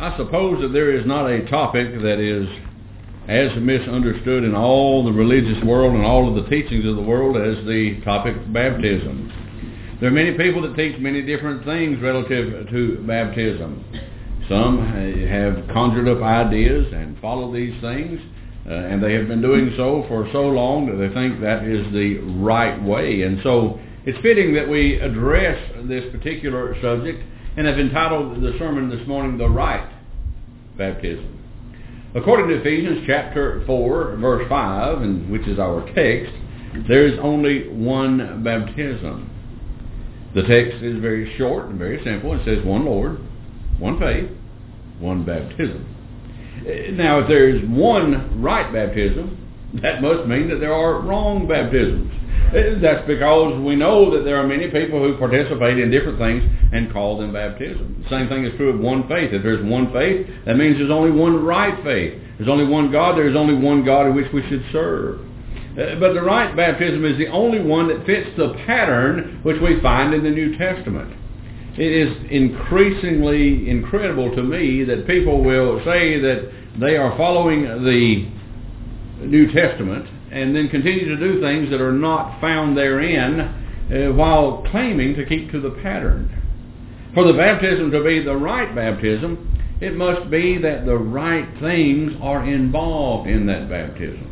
I suppose that there is not a topic that is as misunderstood in all the religious world and all of the teachings of the world as the topic of baptism. There are many people that teach many different things relative to baptism. Some have conjured up ideas and follow these things, and they have been doing so for so long that they think that is the right way. And so it's fitting that we address this particular subject, and I've entitled the sermon this morning, The Right Baptism. According to Ephesians chapter 4, verse 5, and which is our text, there is only one baptism. The text is very short and very simple. It says one Lord, one faith, one baptism. Now, if there is one right baptism, that must mean that there are wrong baptisms. That's because we know that there are many people who participate in different things and call them baptism. The same thing is true of one faith. If there's one faith, that means there's only one right faith. There's only one God. There's only one God in which we should serve. But the right baptism is the only one that fits the pattern which we find in the New Testament. It is increasingly incredible to me that people will say that they are following the New Testament and then continue to do things that are not found therein while claiming to keep to the pattern. For the baptism to be the right baptism, it must be that the right things are involved in that baptism.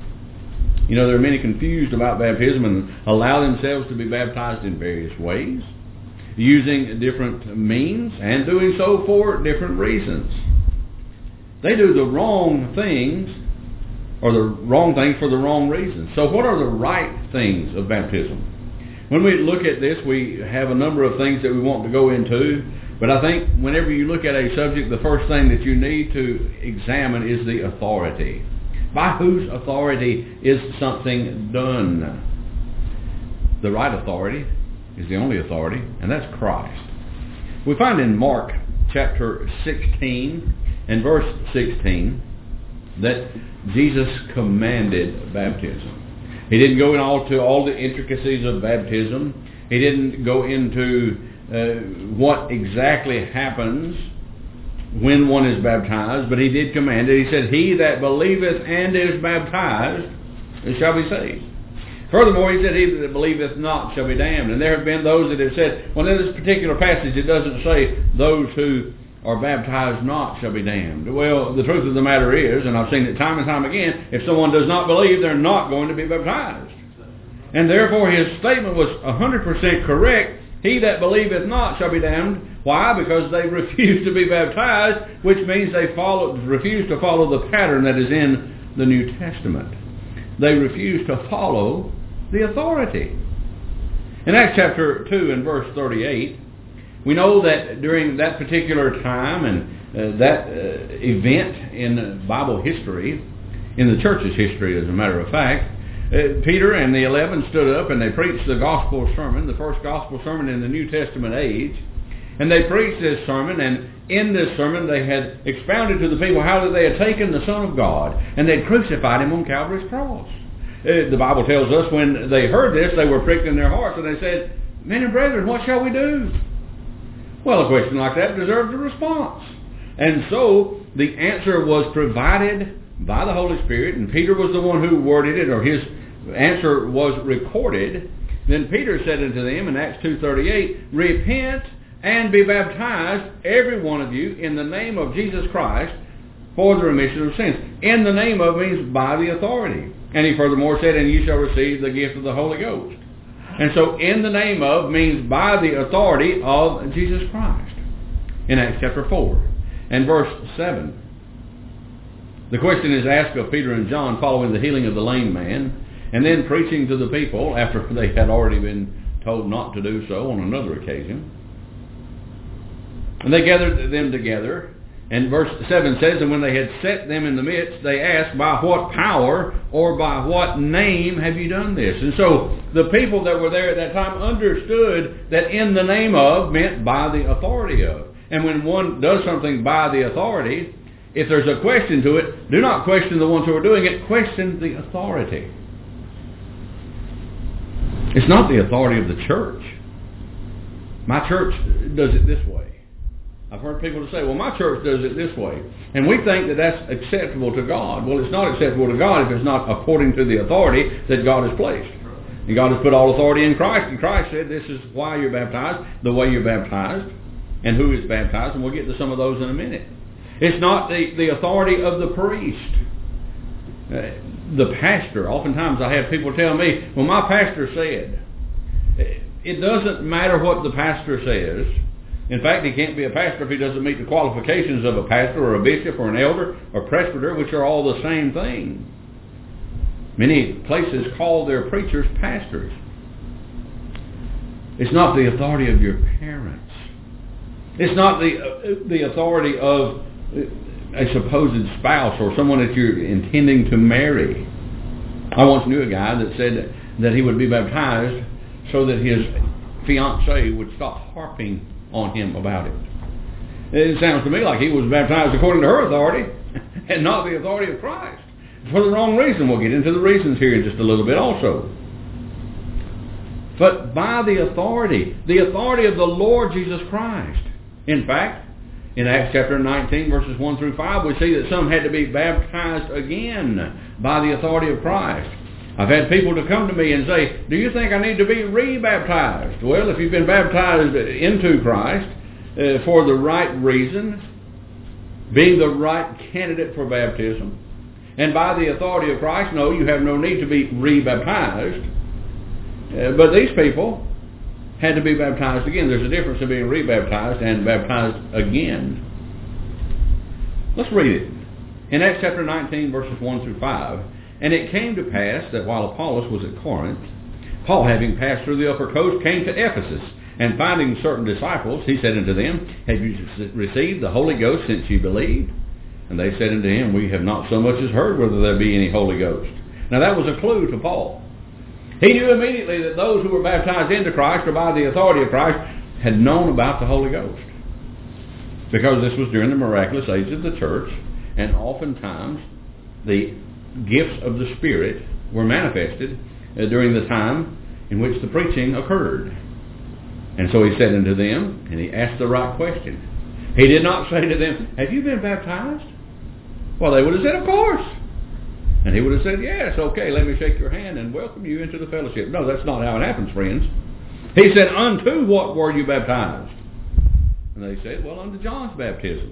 You know, there are many confused about baptism and allow themselves to be baptized in various ways, using different means, and doing so for different reasons. They do the wrong things, or the wrong things for the wrong reasons. So what are the right things of baptism? When we look at this, we have a number of things that we want to go into, but I think whenever you look at a subject, the first thing that you need to examine is the authority. By whose authority is something done? The right authority is the only authority, and that's Christ. We find in Mark chapter 16 and verse 16 that Jesus commanded baptism. He didn't go into all the intricacies of baptism. He didn't go into what exactly happens when one is baptized, but he did command it. He said, "He that believeth and is baptized shall be saved." Furthermore, he said, "He that believeth not shall be damned." And there have been those that have said, well, in this particular passage, it doesn't say those who are baptized not shall be damned. Well, the truth of the matter is, and I've seen it time and time again, if someone does not believe, they're not going to be baptized. And therefore, his statement was 100% correct. He that believeth not shall be damned. Why? Because they refuse to be baptized, which means they refuse to follow the pattern that is in the New Testament. They refuse to follow the authority. In Acts chapter 2 and verse 38, we know that during that particular time and that event in Bible history, in the church's history as a matter of fact, Peter and the 11 stood up and they preached the gospel sermon, the first gospel sermon in the New Testament age. And they preached this sermon, and in this sermon they had expounded to the people how that they had taken the Son of God and they had crucified him on Calvary's cross. The Bible tells us when they heard this, they were pricked in their hearts and they said, "Men and brethren, what shall we do?" Well, a question like that deserves a response. And so the answer was provided by the Holy Spirit, and Peter was the one who worded it, or his answer was recorded. Then Peter said unto them in Acts 2:38, "Repent and be baptized, every one of you, in the name of Jesus Christ, for the remission of sins." In the name of means by the authority. And he furthermore said, "And you shall receive the gift of the Holy Ghost." And so in the name of means by the authority of Jesus Christ. In Acts chapter 4 and verse 7, the question is asked of Peter and John following the healing of the lame man, and then preaching to the people after they had already been told not to do so on another occasion. And they gathered them together, and verse 7 says, "And when they had set them in the midst, they asked, By what power or by what name have you done this?" And so the people that were there at that time understood that in the name of meant by the authority of. And when one does something by the authority, if there's a question to it, do not question the ones who are doing it, question the authority. It's not the authority of the church. My church does it this way. I've heard people say, well, my church does it this way. And we think that that's acceptable to God. Well, it's not acceptable to God if it's not according to the authority that God has placed. And God has put all authority in Christ. And Christ said this is why you're baptized, the way you're baptized, and who is baptized. And we'll get to some of those in a minute. It's not the authority of the priest. The pastor. Oftentimes I have people tell me, well, my pastor said. It doesn't matter what the pastor says. In fact, he can't be a pastor if he doesn't meet the qualifications of a pastor or a bishop or an elder or presbyter, which are all the same thing. Many places call their preachers pastors. It's not the authority of your parents. It's not the authority of a supposed spouse or someone that you're intending to marry. I once knew a guy that said that he would be baptized so that his fiancée would stop harping on him about it. It sounds to me like he was baptized according to her authority and not the authority of Christ. For the wrong reason. We'll get into the reasons here in just a little bit also. But by the authority of the Lord Jesus Christ. In fact, in Acts chapter 19, verses 1 through 5, we see that some had to be baptized again by the authority of Christ. I've had people to come to me and say, do you think I need to be re-baptized? Well, if you've been baptized into Christ for the right reason, being the right candidate for baptism, and by the authority of Christ, no, you have no need to be re-baptized. But these people had to be baptized again. There's a difference in being re-baptized and baptized again. Let's read it. In Acts chapter 19, verses 1 through 5, and it came to pass that while Apollos was at Corinth, Paul, having passed through the upper coast, came to Ephesus, and finding certain disciples, he said unto them, have you received the Holy Ghost since ye believed? And they said unto him, we have not so much as heard whether there be any Holy Ghost. Now that was a clue to Paul. He knew immediately that those who were baptized into Christ or by the authority of Christ had known about the Holy Ghost. Because this was during the miraculous age of the church, and oftentimes the gifts of the Spirit were manifested during the time in which the preaching occurred. And so he said unto them, and he asked the right question. He did not say to them, have you been baptized? Well, they would have said, of course. And he would have said, yes, okay, let me shake your hand and welcome you into the fellowship. No, that's not how it happens, friends. He said, unto what were you baptized? And they said, well, unto John's baptism.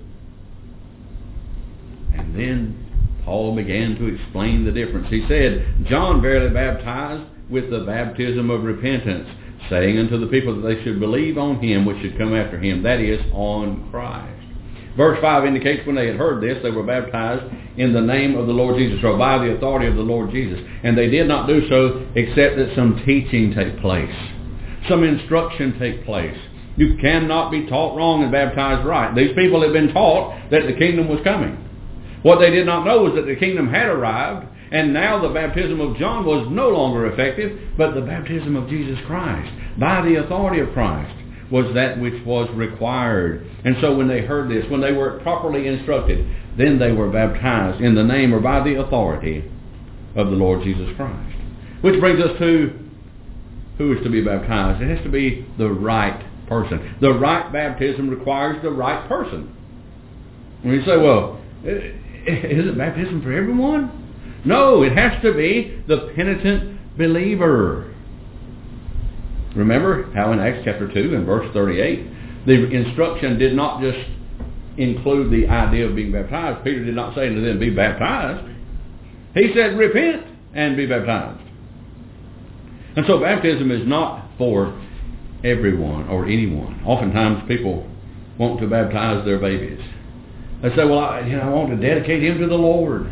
And then Paul began to explain the difference. He said, John verily baptized with the baptism of repentance, saying unto the people that they should believe on him which should come after him, that is, on Christ. Verse 5 indicates when they had heard this, they were baptized in the name of the Lord Jesus, or by the authority of the Lord Jesus. And they did not do so except that some teaching take place, some instruction take place. You cannot be taught wrong and baptized right. These people had been taught that the kingdom was coming. What they did not know was that the kingdom had arrived, and now the baptism of John was no longer effective, but the baptism of Jesus Christ, by the authority of Christ, was that which was required. And so when they heard this, when they were properly instructed, then they were baptized in the name or by the authority of the Lord Jesus Christ. Which brings us to who is to be baptized. It has to be the right person. The right baptism requires the right person. When you say, well, isn't baptism for everyone? No, it has to be the penitent believer. Remember how in Acts chapter 2 and verse 38, the instruction did not just include the idea of being baptized. Peter did not say to them, be baptized. He said, repent and be baptized. And so baptism is not for everyone or anyone. Oftentimes people want to baptize their babies. They say, well, I want to dedicate him to the Lord.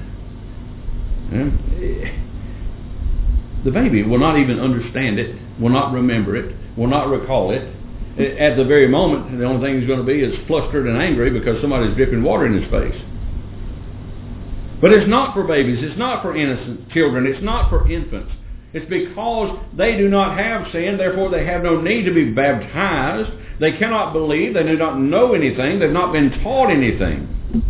The baby will not even understand it, will not remember it, will not recall it. At the very moment, the only thing he's going to be is flustered and angry because somebody's dripping water in his face. But it's not for babies. It's not for innocent children. It's not for infants. It's because they do not have sin, therefore they have no need to be baptized. They cannot believe. They do not know anything. They've not been taught anything.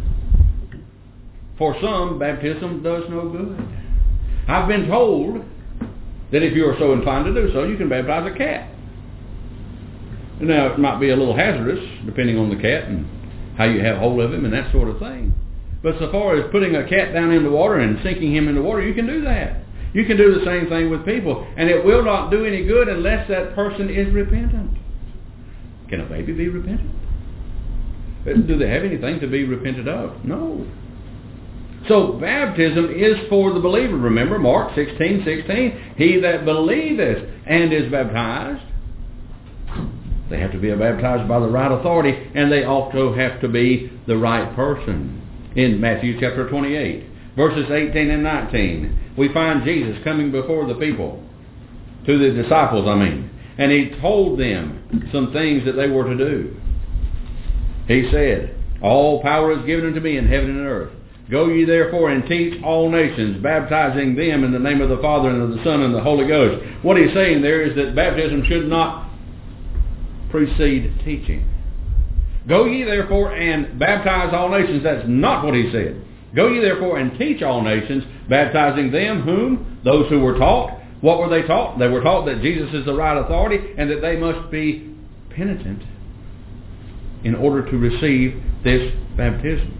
For some, baptism does no good. I've been told that if you are so inclined to do so, you can baptize a cat. Now, it might be a little hazardous, depending on the cat and how you have hold of him and that sort of thing. But so far as putting a cat down in the water and sinking him in the water, you can do that. You can do the same thing with people. And it will not do any good unless that person is repentant. Can a baby be repentant? Do they have anything to be repented of? No. So baptism is for the believer. Remember Mark 16:16. He that believeth and is baptized. They have to be baptized by the right authority, and they also have to be the right person. In Matthew chapter 28, verses 18 and 19, we find Jesus coming before the people, to the disciples, and he told them some things that they were to do. He said, all power is given unto me in heaven and earth. Go ye therefore and teach all nations, baptizing them in the name of the Father and of the Son and the Holy Ghost. What he's saying there is that baptism should not precede teaching. Go ye therefore and baptize all nations. That's not what he said. Go ye therefore and teach all nations, baptizing them, whom? Those who were taught. What were they taught? They were taught that Jesus is the right authority and that they must be penitent in order to receive this baptism.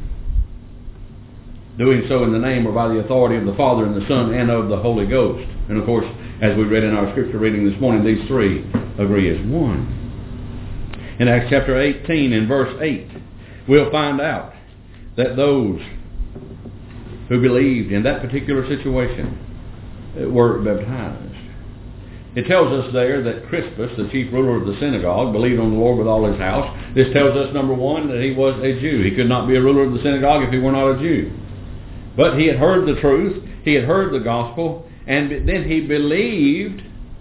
Doing so in the name or by the authority of the Father and the Son and of the Holy Ghost. And of course, as we read in our scripture reading this morning, these three agree as one. In Acts chapter 18 and verse 8, we'll find out that those who believed in that particular situation were baptized. It tells us there that Crispus, the chief ruler of the synagogue, believed on the Lord with all his house. This tells us, number one, that he was a Jew. He could not be a ruler of the synagogue if he were not a Jew. But he had heard the truth, he had heard the gospel, and then he believed,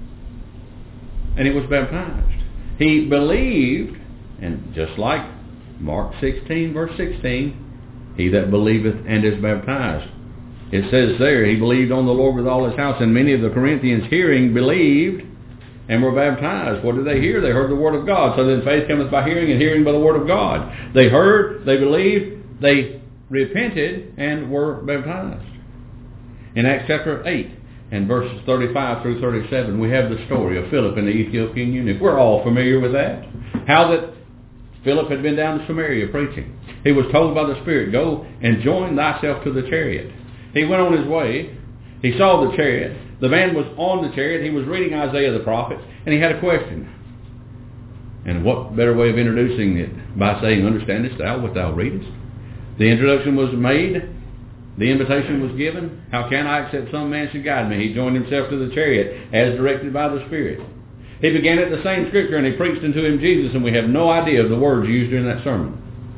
and he was baptized. He believed, and just like Mark 16, verse 16, he that believeth and is baptized. It says there, he believed on the Lord with all his house, and many of the Corinthians hearing believed and were baptized. What did they hear? They heard the word of God. So then faith cometh by hearing, and hearing by the word of God. They heard, they believed, they repented, and were baptized. In Acts chapter 8 and verses 35 through 37, we have the story of Philip and the Ethiopian eunuch. We're all familiar with that. How that Philip had been down to Samaria preaching. He was told by the Spirit, go and join thyself to the chariot. He went on his way. He saw the chariot. The man was on the chariot. He was reading Isaiah the prophet, and he had a question. And what better way of introducing it by saying, understandest thou what thou readest? The introduction was made. The invitation was given. How can I except some man should guide me? He joined himself to the chariot as directed by the Spirit. He began at the same scripture, and he preached unto him Jesus, and we have no idea of the words used during that sermon.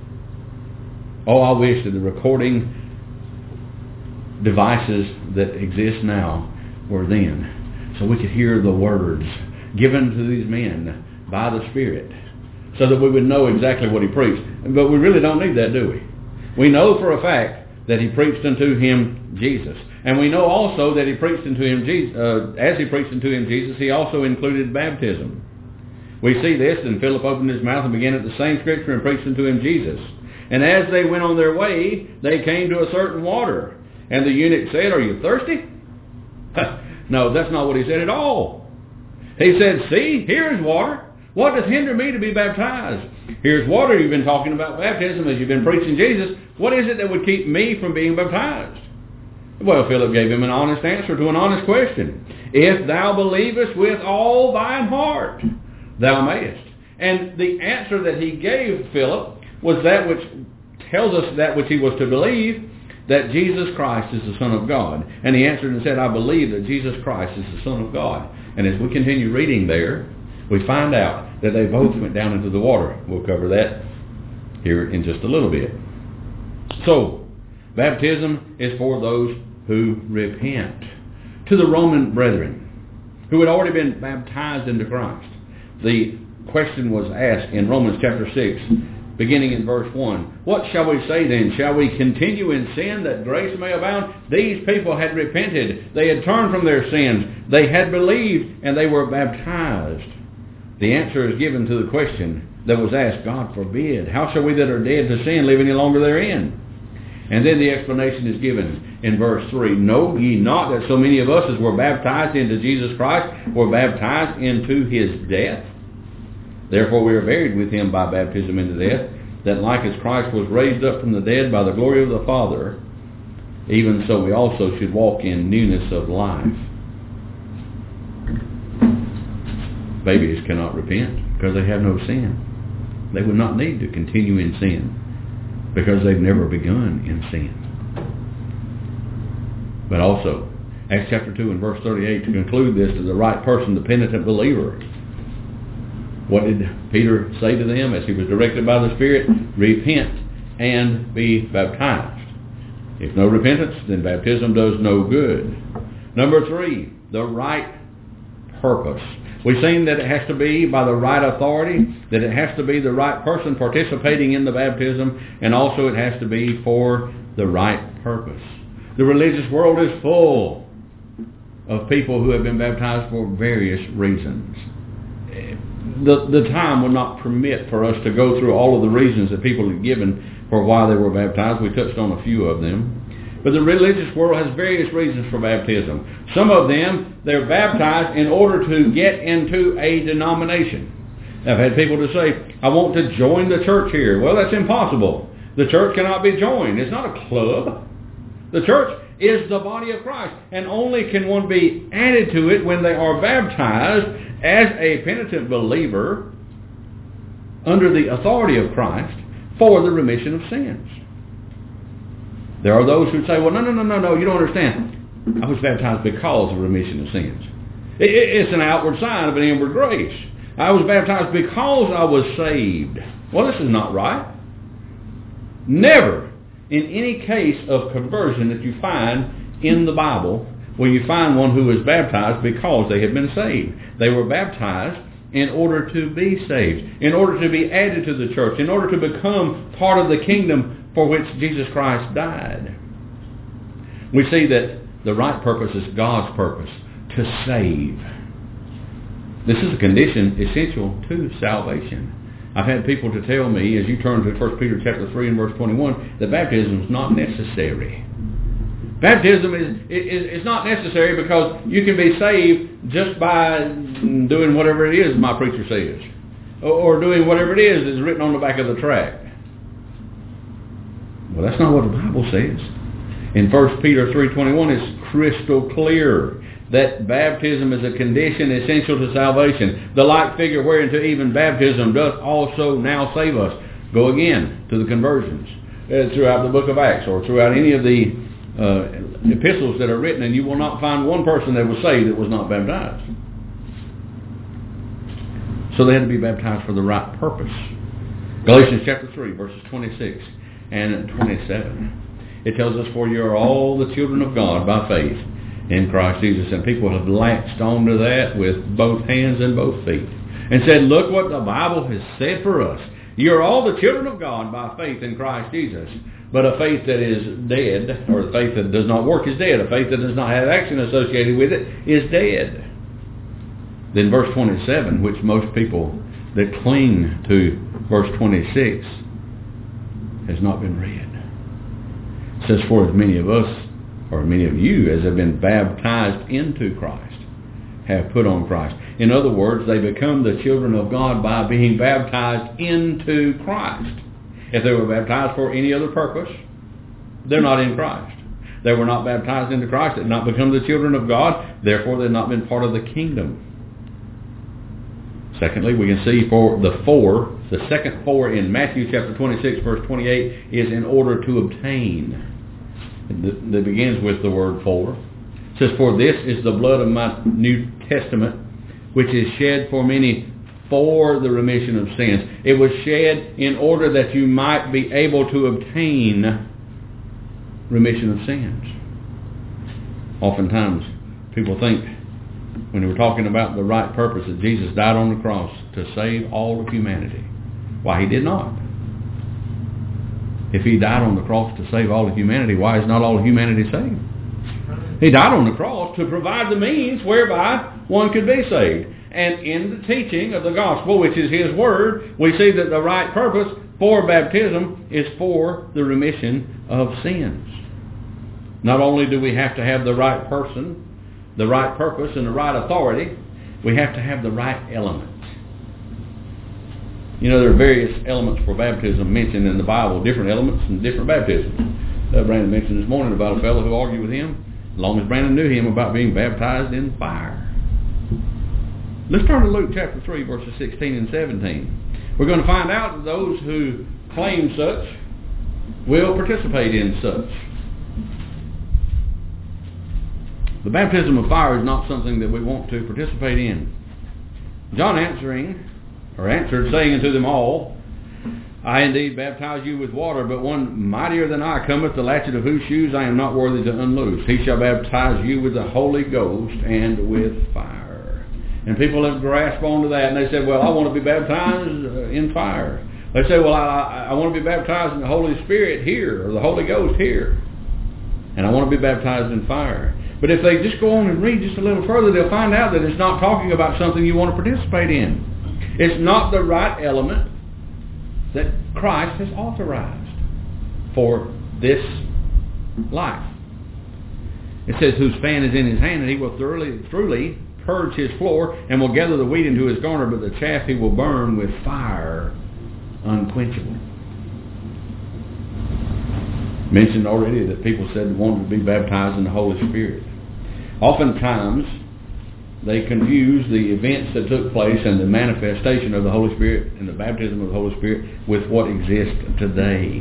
Oh, I wish that the recording devices that exist now were then, so we could hear the words given to these men by the Spirit, so that we would know exactly what he preached. But we really don't need that, do we? We know for a fact that he preached unto him Jesus. And we know also that he preached unto him Jesus, as he preached unto him Jesus, he also included baptism. We see this, and Philip opened his mouth and began at the same scripture and preached unto him Jesus. And as they went on their way, they came to a certain water. And the eunuch said, are you thirsty? No, that's not what he said at all. He said, see, here's water. What does hinder me to be baptized? Here's water. You've been talking about baptism as you've been preaching Jesus. What is it that would keep me from being baptized? Well, Philip gave him an honest answer to an honest question. If thou believest with all thine heart, thou mayest. And the answer that he gave Philip was that which tells us that which he was to believe, that Jesus Christ is the Son of God. And he answered and said, I believe that Jesus Christ is the Son of God. And as we continue reading there, we find out that they both went down into the water. We'll cover that here in just a little bit. So, baptism is for those who repent. To the Roman brethren who had already been baptized into Christ, the question was asked in Romans chapter 6, beginning in verse 1. What shall we say then? Shall we continue in sin that grace may abound? These people had repented. They had turned from their sins. They had believed, and they were baptized. The answer is given to the question that was asked, God forbid. How shall we that are dead to sin live any longer therein? And then the explanation is given in verse 3. Know ye not that so many of us as were baptized into Jesus Christ were baptized into his death? Therefore we are buried with him by baptism into death, that like as Christ was raised up from the dead by the glory of the Father, even so we also should walk in newness of life. Babies cannot repent because they have no sin. They would not need to continue in sin because they've never begun in sin. But also, Acts chapter 2 and verse 38, to conclude this to the right person, the penitent believer. What did Peter say to them as he was directed by the Spirit? Repent and be baptized. If no repentance, then baptism does no good. Number 3, the right purpose. We've seen that it has to be by the right authority, that it has to be the right person participating in the baptism, and also it has to be for the right purpose. The religious world is full of people who have been baptized for various reasons. The time will not permit for us to go through all of the reasons that people have given for why they were baptized. We touched on a few of them. But the religious world has various reasons for baptism. Some of them, they're baptized in order to get into a denomination. I've had people to say, I want to join the church here. Well, that's impossible. The church cannot be joined. It's not a club. The church is the body of Christ, and only can one be added to it when they are baptized as a penitent believer under the authority of Christ for the remission of sins. There are those who say, well, no, you don't understand. I was baptized because of remission of sins. It's an outward sign of an inward grace. I was baptized because I was saved. Well, this is not right. Never in any case of conversion that you find in the Bible will you find one who was baptized because they had been saved. They were baptized in order to be saved, in order to be added to the church, in order to become part of the kingdom for which Jesus Christ died. We see that the right purpose is God's purpose, to save. This is a condition essential to salvation. I've had people to tell me, as you turn to 1 Peter chapter 3 and verse 21, that baptism is not necessary. Baptism is not necessary because you can be saved just by doing whatever it is my preacher says, or doing whatever it is written on the back of the tract. Well, that's not what the Bible says. In 1 Peter 3:21, it's crystal clear that baptism is a condition essential to salvation. The like figure whereunto even baptism doth also now save us. Go again to the conversions throughout the book of Acts or throughout any of the epistles that are written, and you will not find one person that was saved that was not baptized. So they had to be baptized for the right purpose. Galatians chapter 3, verses 26 and 27. It tells us, for you are all the children of God by faith in Christ Jesus. And people have latched onto that with both hands and both feet and said, look what the Bible has said for us. You're all the children of God by faith in Christ Jesus. But a faith that is dead, or a faith that does not work is dead. A faith that does not have action associated with it is dead. Then verse 27, which most people that cling to verse 26 has not been read. It says, for as many of us, or many of you, as have been baptized into Christ, have put on Christ. In other words, they become the children of God by being baptized into Christ. If they were baptized for any other purpose, they're not in Christ. They were not baptized into Christ. They did not become the children of God. Therefore, they've not been part of the kingdom. Secondly, we can see for the second four in Matthew chapter 26, verse 28, is in order to obtain. That begins with the word for. It says, for this is the blood of my New Testament, which is shed for many for the remission of sins. It was shed in order that you might be able to obtain remission of sins. Oftentimes, people think, when we're talking about the right purpose, that Jesus died on the cross to save all of humanity. Why, he did not. If he died on the cross to save all of humanity, why is not all of humanity saved? He died on the cross to provide the means whereby one could be saved. And in the teaching of the gospel, which is his word, we see that the right purpose for baptism is for the remission of sins. Not only do we have to have the right person, the right purpose, and the right authority, we have to have the right elements. You know, there are various elements for baptism mentioned in the Bible, different elements and different baptisms. Brandon mentioned this morning about a fellow who argued with him, as long as Brandon knew him, about being baptized in fire. Let's turn to Luke chapter 3, verses 16 and 17. We're going to find out that those who claim such will participate in such. The baptism of fire is not something that we want to participate in. John answered, saying unto them all, I indeed baptize you with water, but one mightier than I cometh, the latchet of whose shoes I am not worthy to unloose. He shall baptize you with the Holy Ghost and with fire. And people have grasped onto that, and they said, well, I want to be baptized in fire. They say, well, I want to be baptized in the Holy Spirit here, or the Holy Ghost here. And I want to be baptized in fire. But if they just go on and read just a little further, they'll find out that it's not talking about something you want to participate in. It's not the right element that Christ has authorized for this life. It says, whose fan is in his hand, and he will truly purge his floor, and will gather the wheat into his garner, but the chaff he will burn with fire unquenchable. Mentioned already that people said they wanted to be baptized in the Holy Spirit. Oftentimes, they confuse the events that took place and the manifestation of the Holy Spirit and the baptism of the Holy Spirit with what exists today.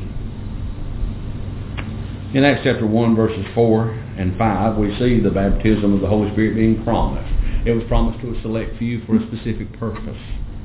In Acts chapter 1, verses 4 and 5, we see the baptism of the Holy Spirit being promised. It was promised to a select few for a specific purpose.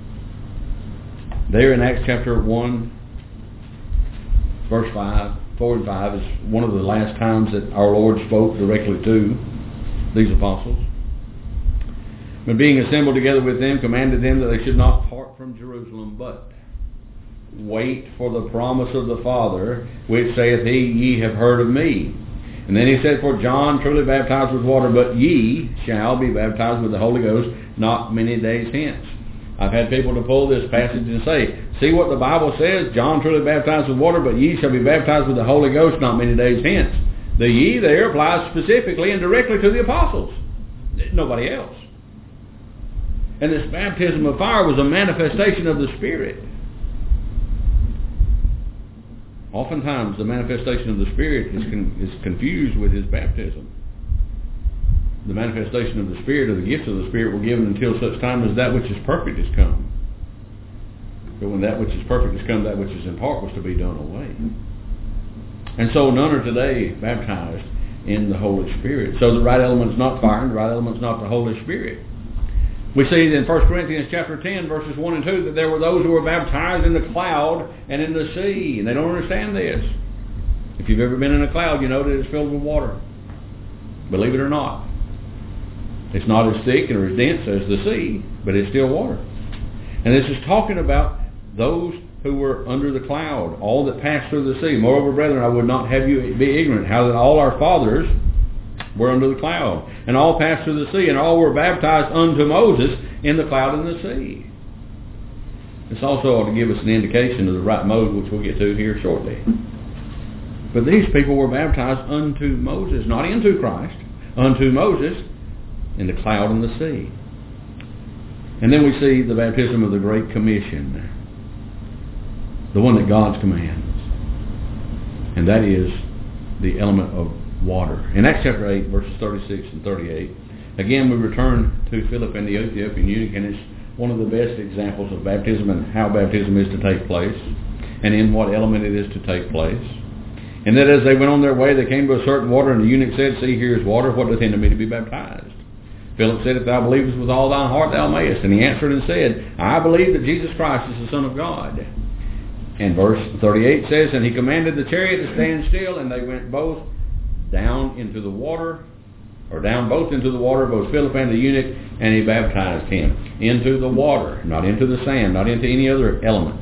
There in Acts chapter 1, verse 4 and 5 is one of the last times that our Lord spoke directly to these apostles. But being assembled together with them, commanded them that they should not part from Jerusalem, but wait for the promise of the Father, which saith he, ye have heard of me. And then he said, for John truly baptized with water, but ye shall be baptized with the Holy Ghost not many days hence. I've had people to pull this passage and say, see what the Bible says, John truly baptized with water, but ye shall be baptized with the Holy Ghost not many days hence. The ye there applies specifically and directly to the apostles, nobody else. And this baptism of fire was a manifestation of the Spirit. Oftentimes the manifestation of the Spirit is confused with his baptism. The manifestation of the Spirit, or the gifts of the Spirit, were given until such time as that which is perfect has come. But when that which is perfect has come, that which is in part was to be done away. And so none are today baptized in the Holy Spirit. So the right element is not fire, and the right element is not the Holy Spirit. We see in 1 Corinthians chapter 10, verses 1 and 2, that there were those who were baptized in the cloud and in the sea. And they don't understand this. If you've ever been in a cloud, you know that it's filled with water. Believe it or not. It's not as thick or as dense as the sea, but it's still water. And this is talking about those who were under the cloud, all that passed through the sea. Moreover, brethren, I would not have you be ignorant how that all our fathers were under the cloud, and all passed through the sea, and all were baptized unto Moses in the cloud and the sea. This also ought to give us an indication of the right mode, which we'll get to here shortly. But these people were baptized unto Moses, not into Christ, unto Moses in the cloud and the sea. And then we see the baptism of the Great Commission, the one that God commands, and that is the element of water. In Acts chapter 8, verses 36 and 38, again we return to Philip and the Ethiopian eunuch, and it's one of the best examples of baptism and how baptism is to take place, and in what element it is to take place. And that as they went on their way, they came to a certain water, and the eunuch said, see, here is water, what doth hinder me to be baptized? Philip said, if thou believest with all thine heart, thou mayest. And he answered and said, I believe that Jesus Christ is the Son of God. And verse 38 says, and he commanded the chariot to stand still, and they went both down into the water, or down both into the water, both Philip and the eunuch, and he baptized him into the water, not into the sand, not into any other element.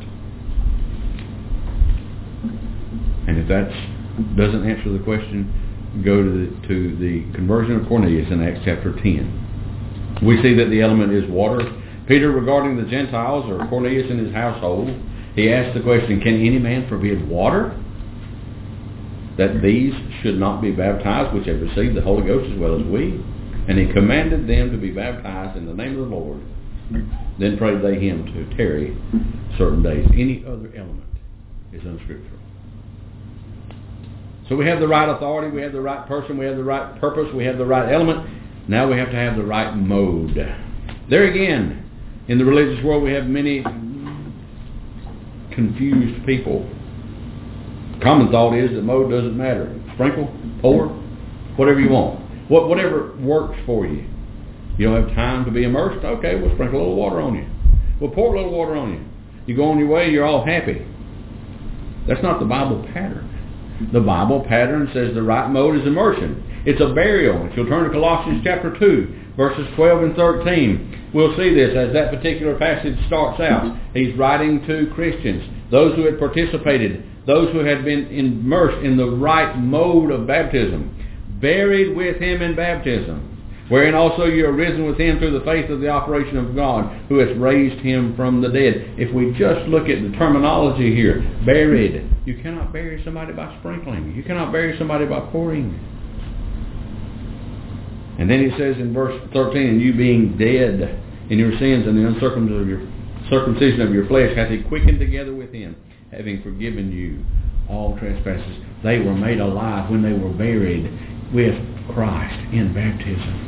And if that doesn't answer the question, go to the conversion of Cornelius in Acts chapter 10. We see that the element is water. Peter, regarding the Gentiles, or Cornelius and his household, he asked the question, can any man forbid water, that these should not be baptized, which have received the Holy Ghost as well as we? And he commanded them to be baptized in the name of the Lord. Then prayed they him to tarry certain days. Any other element is unscriptural. So we have the right authority, we have the right person, we have the right purpose, we have the right element. Now we have to have the right mode. There again, in the religious world, we have many confused people. Common thought is that mode doesn't matter. Sprinkle, pour, whatever you want. Whatever works for you. You don't have time to be immersed? Okay, we'll sprinkle a little water on you. We'll pour a little water on you. You go on your way, you're all happy. That's not the Bible pattern. The Bible pattern says the right mode is immersion. It's a burial. If you'll turn to Colossians chapter 2, verses 12 and 13, we'll see this as that particular passage starts out. He's writing to Christians, those who had participated, those who had been immersed in the right mode of baptism, buried with him in baptism, wherein also you are risen with him through the faith of the operation of God, who has raised him from the dead. If we just look at the terminology here, buried. You cannot bury somebody by sprinkling. You cannot bury somebody by pouring. And then he says in verse 13, and you being dead in your sins and the uncircumcision of your flesh hath he quickened together with him, having forgiven you all trespasses. They were made alive when they were buried with Christ in baptism.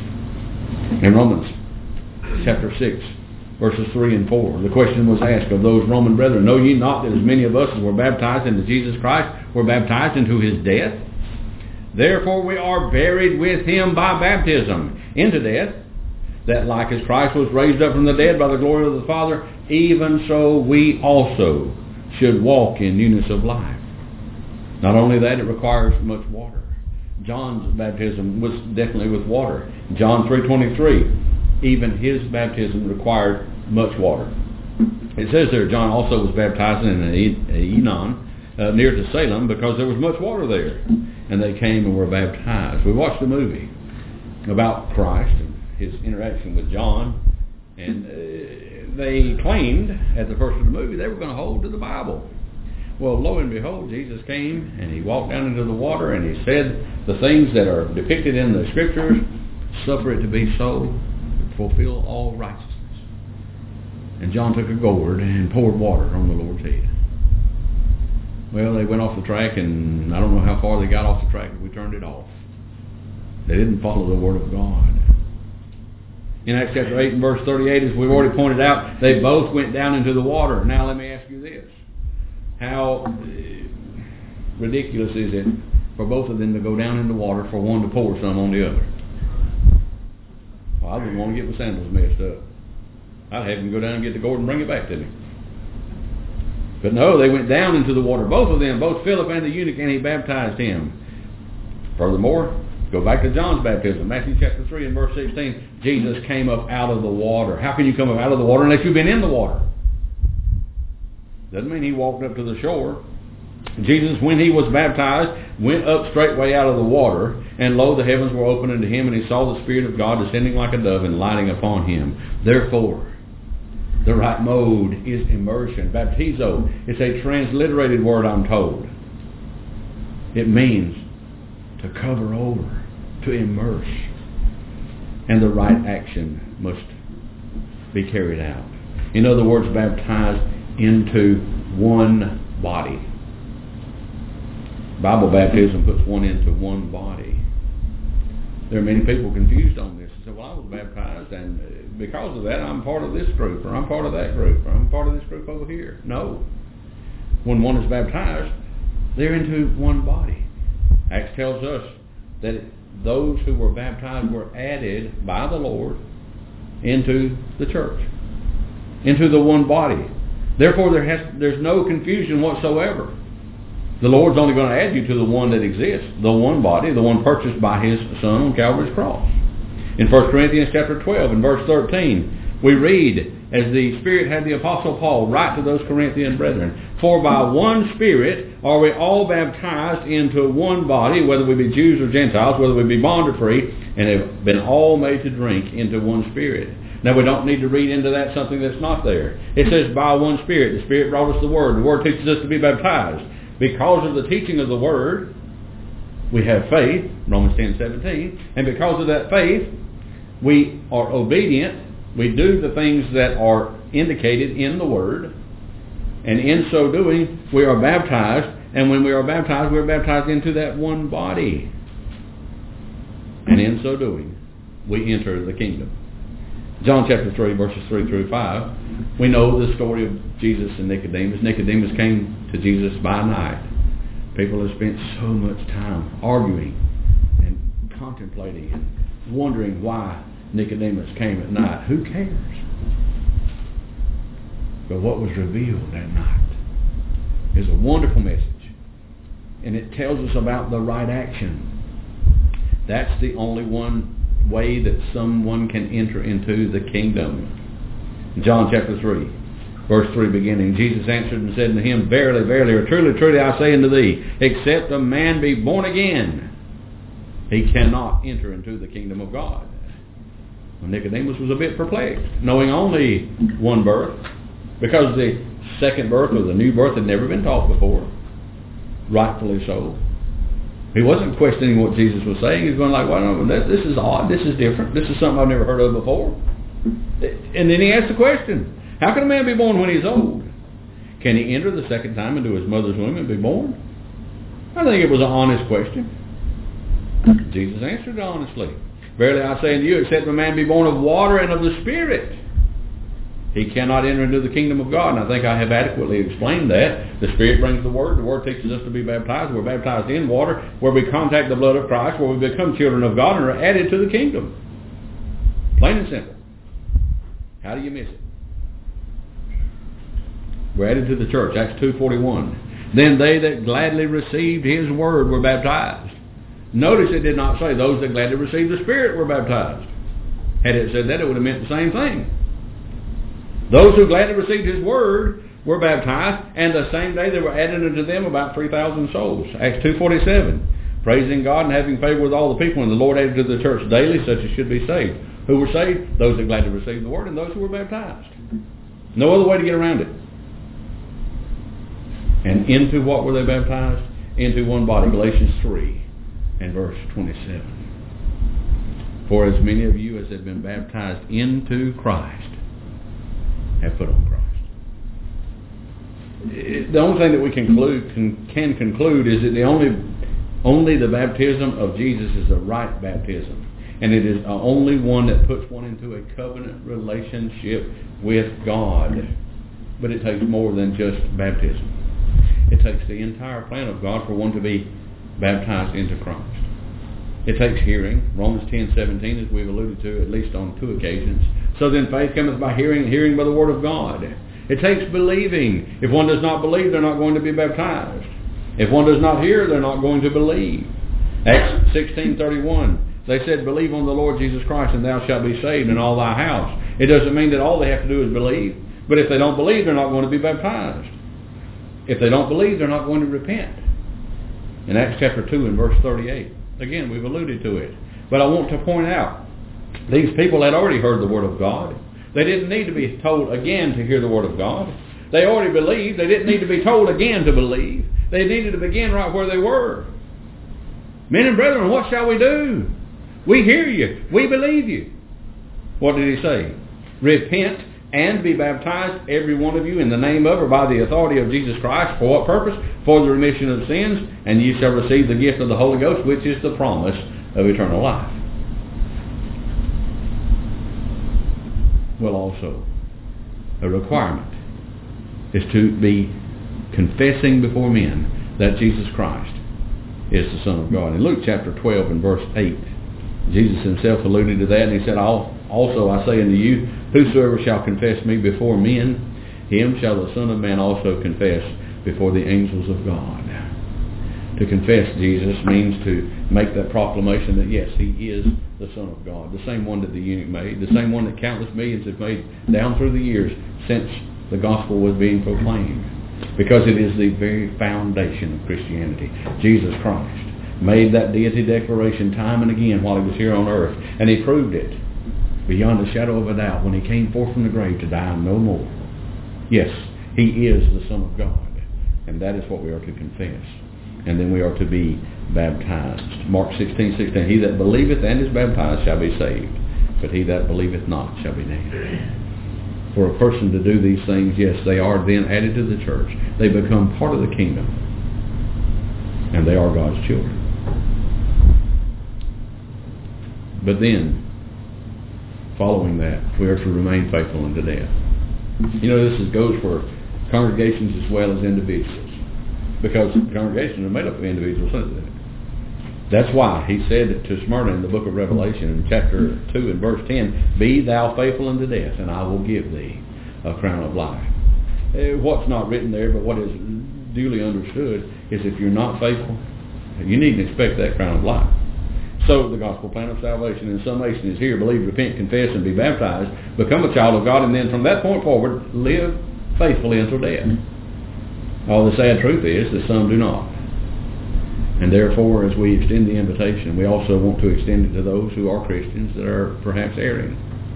In Romans chapter 6, verses 3 and 4, the question was asked of those Roman brethren, know ye not that as many of us as were baptized into Jesus Christ were baptized into his death? Therefore we are buried with him by baptism into death, that like as Christ was raised up from the dead by the glory of the Father, even so we also should walk in newness of life. Not only that, it requires much water. John's baptism was definitely with water. John 3:23, even his baptism required much water. It says there, John also was baptized in Enon, near to Salem, because there was much water there. And they came and were baptized. We watched a movie about Christ and his interaction with John, and they claimed at the first of the movie they were going to hold to the Bible. Well, lo and behold, Jesus came and he walked down into the water and he said the things that are depicted in the Scriptures, suffer it to be so, fulfill all righteousness. And John took a gourd and poured water on the Lord's head. Well, they went off the track, and I don't know how far they got off the track, but we turned it off. They didn't follow the Word of God. In Acts chapter 8 and verse 38, as we've already pointed out, they both went down into the water. Now let me ask you this. How ridiculous is it for both of them to go down in the water, for one to pour some on the other? Well, I wouldn't want to get my sandals messed up. I'd have him go down and get the gourd and bring it back to me. But no, they went down into the water, both of them, both Philip and the eunuch, and he baptized him. Furthermore, go back to John's baptism, Matthew chapter 3 and verse 16. Jesus came up out of the water. How can you come up out of the water unless you've been in the water? Doesn't mean he walked up to the shore. Jesus, when he was baptized, went up straightway out of the water, and lo, the heavens were opened unto him, and he saw the Spirit of God descending like a dove and lighting upon him. Therefore, the right mode is immersion. Baptizo, it's a transliterated word, I'm told. It means to cover over, to immerse. And the right action must be carried out. In other words, baptized into one body. Bible baptism puts one into one body. There are many people confused on this. They say, well, I was baptized, and because of that, I'm part of this group, or I'm part of that group, or I'm part of this group over here. No. When one is baptized, they're into one body. Acts tells us that those who were baptized were added by the Lord into the church, into the one body. Therefore, there's no confusion whatsoever. The Lord's only going to add you to the one that exists, the one body, the one purchased by his Son on Calvary's cross. In 1 Corinthians chapter 12 and verse 13, we read, as the Spirit had the Apostle Paul write to those Corinthian brethren, for by one Spirit are we all baptized into one body, whether we be Jews or Gentiles, whether we be bond or free, and have been all made to drink into one Spirit. Now, we don't need to read into that something that's not there. It says, by one Spirit. The Spirit brought us the Word. The Word teaches us to be baptized. Because of the teaching of the Word, we have faith, Romans 10:17. And because of that faith, we are obedient We do the things that are indicated in the Word, and in so doing, we are baptized, and when we are baptized, we are baptized into that one body. And in so doing, we enter the kingdom. John chapter 3, verses 3 through 5, we know the story of Jesus and Nicodemus. Nicodemus came to Jesus by night. People have spent so much time arguing and contemplating and wondering why Nicodemus came at night. Who cares? But what was revealed that night is a wonderful message. And it tells us about the right action. That's the only one way that someone can enter into the kingdom. John chapter 3, verse 3 beginning, Jesus answered and said unto him, Verily, verily, or truly, truly, I say unto thee, except a man be born again, he cannot enter into the kingdom of God. Well, Nicodemus was a bit perplexed, knowing only one birth, because the second birth or the new birth had never been taught before. Rightfully so. He wasn't questioning what Jesus was saying. He's going like, well, no, this is odd. This is different. This is something I've never heard of before. And then he asked the question, how can a man be born when he's old? Can he enter the second time into his mother's womb and be born? I think it was an honest question. Jesus answered honestly. Verily I say unto you, except a man be born of water and of the Spirit, he cannot enter into the kingdom of God. And I think I have adequately explained that. The Spirit brings the Word. The Word teaches us to be baptized. We're baptized in water, where we contact the blood of Christ, where we become children of God and are added to the kingdom. Plain and simple. How do you miss it? We're added to the church. Acts 2:41. Then they that gladly received His Word were baptized. Notice it did not say those that gladly received the Spirit were baptized. Had it said that, it would have meant the same thing. Those who gladly received His Word were baptized, and the same day there were added unto them about 3,000 souls. Acts 2:47. Praising God and having favor with all the people, and the Lord added to the church daily such as should be saved. Who were saved? Those that gladly received the Word, and those who were baptized. No other way to get around it. And into what were they baptized? Into one body. Galatians 3 and verse 27. For as many of you as have been baptized into Christ have put on Christ. The only thing that we can conclude is that only the baptism of Jesus is the right baptism. And it is the only one that puts one into a covenant relationship with God. But it takes more than just baptism. It takes the entire plan of God for one to be baptized into Christ. It takes hearing. Romans 10:17, as we've alluded to at least on 2 occasions. So then faith cometh by hearing, and hearing by the word of God. It takes believing. If one does not believe, they're not going to be baptized. If one does not hear, they're not going to believe. Acts 16:31, they said, believe on the Lord Jesus Christ, and thou shalt be saved in all thy house. It doesn't mean that all they have to do is believe. But if they don't believe, they're not going to be baptized. If they don't believe, they're not going to repent. In Acts chapter 2 and verse 38, again, we've alluded to it. But I want to point out, these people had already heard the Word of God. They didn't need to be told again to hear the Word of God. They already believed. They didn't need to be told again to believe. They needed to begin right where they were. Men and brethren, what shall we do? We hear you. We believe you. What did he say? Repent and be baptized, every one of you, in the name of or by the authority of Jesus Christ. For what purpose? For the remission of sins, and ye shall receive the gift of the Holy Ghost, which is the promise of eternal life. Well, also, a requirement is to be confessing before men that Jesus Christ is the Son of God. In Luke chapter 12 and verse 8, Jesus himself alluded to that, and he said, also I say unto you, whosoever shall confess me before men, him shall the Son of Man also confess before the angels of God. To confess Jesus means to make that proclamation that yes, he is the Son of God, the same one that the eunuch made, the same one that countless millions have made down through the years since the gospel was being proclaimed. Because it is the very foundation of Christianity. Jesus Christ made that deity declaration time and again while he was here on earth, and he proved it beyond a shadow of a doubt when he came forth from the grave to die no more. Yes, he is the Son of God, and that is what we are to confess. And then we are to be baptized. Mark 16:16, he that believeth and is baptized shall be saved. but he that believeth not shall be damned. For a person to do these things, yes, they are then added to the church. They become part of the kingdom. And they are God's children. But then, following that, we are to remain faithful unto death. You know, this goes for congregations as well as individuals. Because congregations are made up of individuals. That's why he said to Smyrna in the book of Revelation in chapter 2 and verse 10, "Be thou faithful unto death, and I will give thee a crown of life." What's not written there, but what is duly understood, is if you're not faithful, you needn't expect that crown of life. So the gospel plan of salvation and summation is here: believe, repent, confess, and be baptized, become a child of God, and then from that point forward, live faithfully until death. All the sad truth is that some do not. And therefore, as we extend the invitation, we also want to extend it to those who are Christians that are perhaps erring.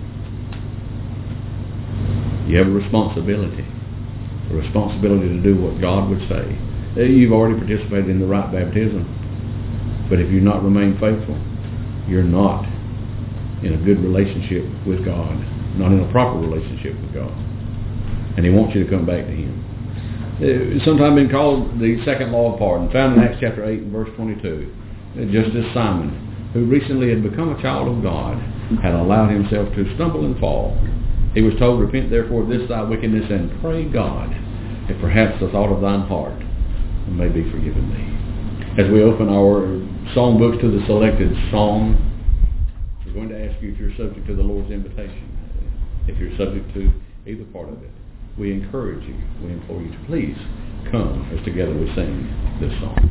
You have a responsibility to do what God would say. You've already participated in the right baptism, but if you not remain faithful, you're not in a good relationship with God, not in a proper relationship with God. And he wants you to come back to him. It's sometimes been called the second law of pardon, found in Acts chapter 8 and verse 22. Just as Simon, who recently had become a child of God, had allowed himself to stumble and fall, he was told, "Repent therefore of this thy wickedness, and pray God, if perhaps the thought of thine heart may be forgiven thee." As we open our song books to the selected song, we're going to ask you if you're subject to the Lord's invitation. If you're subject to either part of it, we encourage you, we implore you to please come as together we sing this song.